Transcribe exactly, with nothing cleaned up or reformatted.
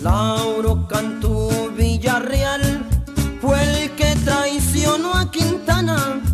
Lauro Cantú Villarreal fue el que traicionó a Quintana